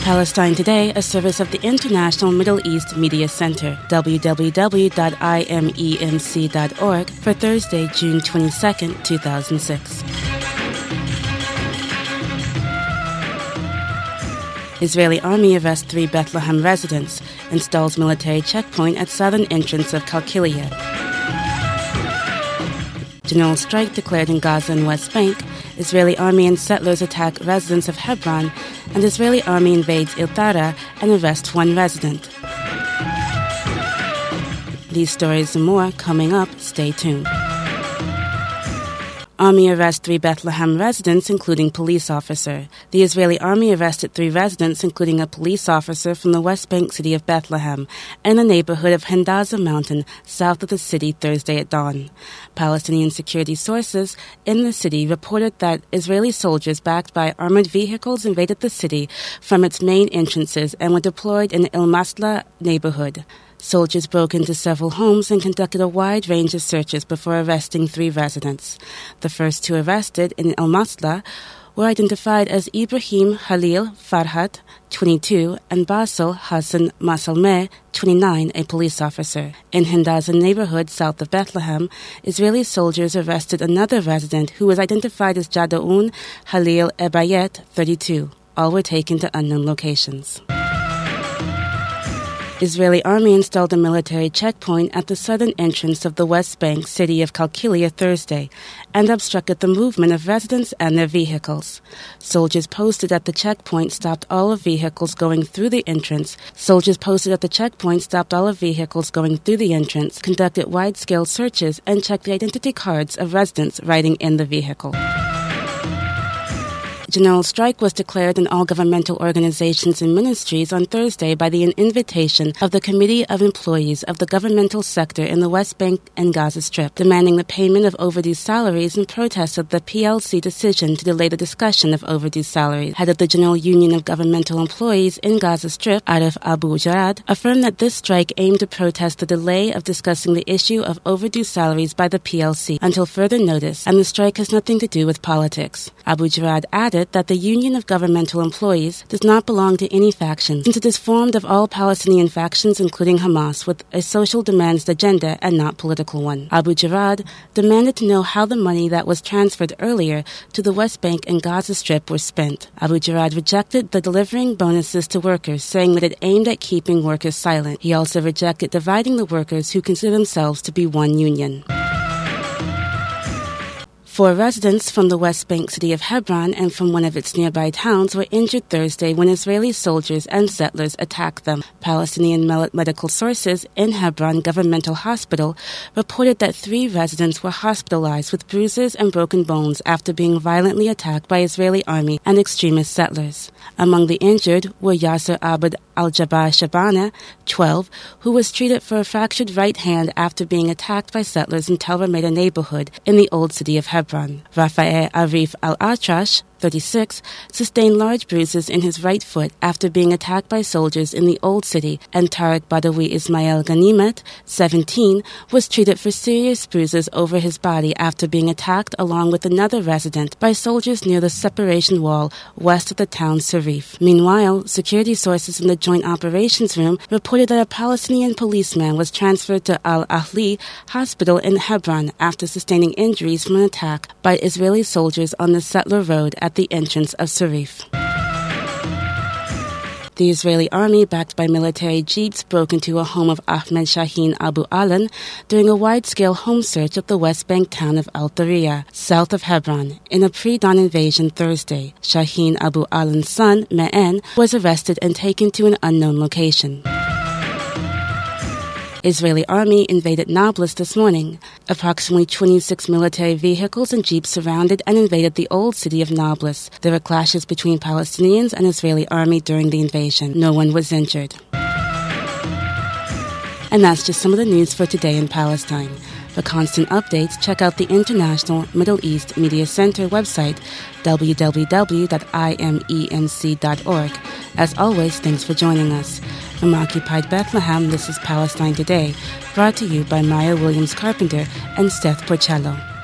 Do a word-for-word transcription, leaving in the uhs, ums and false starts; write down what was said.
Palestine Today, a service of the International Middle East Media Center, w w w dot i m e m c dot org, for Thursday, June twenty-second, two thousand six. Israeli army arrests three Bethlehem residents, installs military checkpoint at southern entrance of Qalqilia. General strike declared in Gaza and West Bank. Israeli army and settlers attack residents of Hebron, and Israeli army invades Iltara and arrests one resident. These stories and more coming up. Stay tuned. Army arrests three Bethlehem residents, including police officer. The Israeli army arrested three residents, including a police officer from the West Bank city of Bethlehem and the neighborhood of Hendaza Mountain, south of the city, Thursday at dawn. Palestinian security sources in the city reported that Israeli soldiers backed by armored vehicles invaded the city from its main entrances and were deployed in the El Masla neighborhood. Soldiers broke into several homes and conducted a wide range of searches before arresting three residents. The first two arrested in El Masla were identified as Ibrahim Halil Farhat, twenty-two, and Basel Hassan Masalmeh, twenty-nine, a police officer. In Hendaza neighborhood south of Bethlehem, Israeli soldiers arrested another resident who was identified as Jadaoun Halil Ebayet, thirty-two. All were taken to unknown locations. Israeli army installed a military checkpoint at the southern entrance of the West Bank city of Qalqilia Thursday and obstructed the movement of residents and their vehicles. Soldiers posted at the checkpoint stopped all of vehicles going through the entrance. Soldiers posted at the checkpoint stopped all of vehicles going through the entrance, conducted wide-scale searches, and checked the identity cards of residents riding in the vehicle. General strike was declared in all governmental organizations and ministries on Thursday by the invitation of the Committee of Employees of the Governmental Sector in the West Bank and Gaza Strip, demanding the payment of overdue salaries in protest of the P L C decision to delay the discussion of overdue salaries. Head of the General Union of Governmental Employees in Gaza Strip, Arif Abu Jarad, affirmed that this strike aimed to protest the delay of discussing the issue of overdue salaries by the P L C until further notice, and the strike has nothing to do with politics. Abu Jarad added that the Union of Governmental Employees does not belong to any faction, since it is formed of all Palestinian factions, including Hamas, with a social demands agenda and not political one. Abu Jarad demanded to know how the money that was transferred earlier to the West Bank and Gaza Strip were spent. Abu Jarad rejected the delivering bonuses to workers, saying that it aimed at keeping workers silent. He also rejected dividing the workers who consider themselves to be one union. Four residents from the West Bank city of Hebron and from one of its nearby towns were injured Thursday when Israeli soldiers and settlers attacked them. Palestinian medical sources in Hebron Governmental Hospital reported that three residents were hospitalized with bruises and broken bones after being violently attacked by Israeli army and extremist settlers. Among the injured were Yasser Abd al-Jabbar Shabana, twelve, who was treated for a fractured right hand after being attacked by settlers in Tel Rameda neighborhood in the old city of Hebron. Rafael Arif al-Atrash, thirty-six, sustained large bruises in his right foot after being attacked by soldiers in the Old City, and Tariq Badawi Ismail Ganimet, seventeen, was treated for serious bruises over his body after being attacked along with another resident by soldiers near the separation wall west of the town Sarif. Meanwhile, security sources in the Joint Operations Room reported that a Palestinian policeman was transferred to Al-Ahli Hospital in Hebron after sustaining injuries from an attack by Israeli soldiers on the Settler Road at the entrance of Sarif. The Israeli army, backed by military jeeps, broke into a home of Ahmed Shaheen Abu Alan during a wide-scale home search of the West Bank town of Al-Tariya, south of Hebron, in a pre-dawn invasion Thursday. Shaheen Abu Alan's son, Me'en, was arrested and taken to an unknown location. Israeli army invaded Nablus this morning. Approximately twenty-six military vehicles and jeeps surrounded and invaded the old city of Nablus. There were clashes between Palestinians and Israeli army during the invasion. No one was injured. And that's just some of the news for today in Palestine. For constant updates, check out the International Middle East Media Center website, w w w dot i m e m c dot org. As always, thanks for joining us. From Occupied Bethlehem, this is Palestine Today, brought to you by Maya Williams Carpenter and Seth Porcello.